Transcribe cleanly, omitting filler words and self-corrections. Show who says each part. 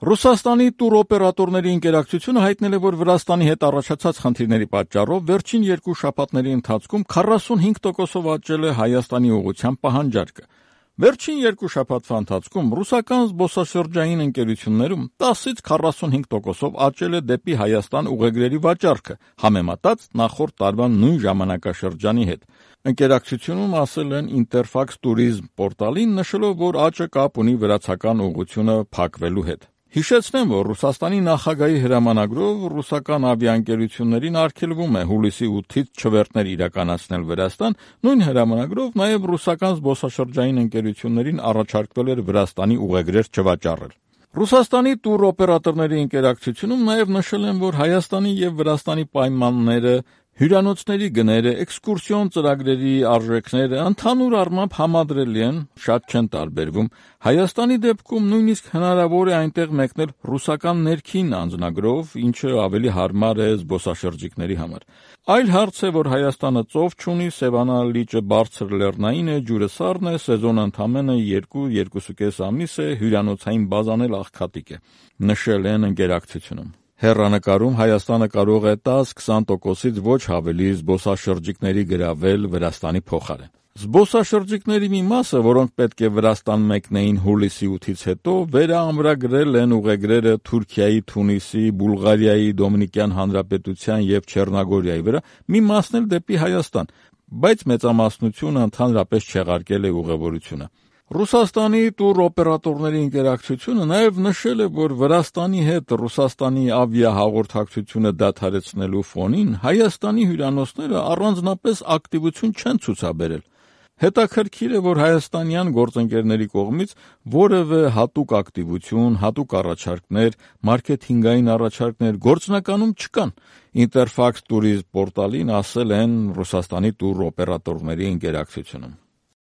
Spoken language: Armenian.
Speaker 1: Ռուսաստանի տուրօպերատորների ընկերակցությունը հայտնել է, որ Վրաստանի հետ առաջացած խնդիրների պատճառով վերջին 2 շաբաթների ընթացքում 45%-ով աճել է Հայաստանի ուղղությամբ պահանջարկը։ Վերջին 2 շաբաթվա ընթացքում ռուսական զբոսաշրջային ընկերություններում 10-ից 45%-ով աճել է դեպի Հայաստան ուղեգրերի վաճառքը, համեմատած նախորդ տարվա նույն ժամանակաշրջանի հետ։ Ընկերակցությունում ասել են Interfax Tourism պորտալին, նշելով, որ աճը կապ ունի վրացական ուղղությունը փակվելու հետ։ Հիշեցնեմ, որ Ռուսաստանի նախագահի հրամանագրով ռուսական ավիաընկերություններին արգելվում է հուլիսի 8-ից չվերթներ իրականացնել Վրաստան, նույն հրամանագրով նաև ռուսական զբոսաշրջային ընկերություններին առաջարկվել էր Վրաստանի ուղեգրեր չվաճառել։ Ռուսաստանի տուրօպերատորների ընկերակցությունում նաև նշել են, որ Հայաստանի եւ Վրաստանի պայմանները, հյուրանոցների գները, էքսկուրսիոն ծրագրերի արժեքները ընդհանուր առմամբ համադրելի են, շատ չեն տարբերվում։ Հայաստանի դեպքում նույնիսկ հնարավոր է այնտեղ մեկնել ռուսական ներքին անձնագրով, ինչը ավելի հարմար է զբոսաշրջիկների համար։ Այլ հարց է, որ Հայաստանը ծով չունի, Սևանա լիճը բարձր լեռնային է, ջուրը սառն է, սեզոնը ընդամենը 2-2.5 ամիս է, հյուրանոցային բազան էլ աղքատիկ է, նշել են ընկերակցությունում։ Հեռանկարում Հայաստանը կարող է 10-20%-ից ոչ ավելի զբոսաշրջիկների գրավել Վրաստանի փոխարեն։ Զբոսաշրջիկների մի մասը, որոնք պետք է Վրաստան մեկնեին հուլիսի 8-ից հետո, վերաամրագրել են ուղեգրերը Թուրքիայի, Թունիսի, Բուլղարիայի, Դոմինիկյան Հանրապետության եւ Չեռնագորիայի վրա, մի մասն էլ դեպի Հայաստան, բայց մեծամասնությունը ընդհանրապես չեղարկել է ուղևորությունը։ Ռուսաստանի տուրօպերատորների ընկերակցությունը նաև նշել է, որ Վրաստանի հետ Ռուսաստանի ավիահաղորդակցությունը դադարեցնելու ֆոնին Հայաստանի հյուրանոցները առանձնապես ակտիվություն չեն ցուցաբերել։ Հետաքրքիր է, որ հայաստանյան գործընկերների կողմից որևէ հատուկ ակտիվություն, հատուկ առաջարկներ, մարքեթինգային առաջարկներ գործնականում չկան։ Interfax Tourism պորտալին ասել են Ռուսաստանի տուրօպերատորների ընկերակցությունում։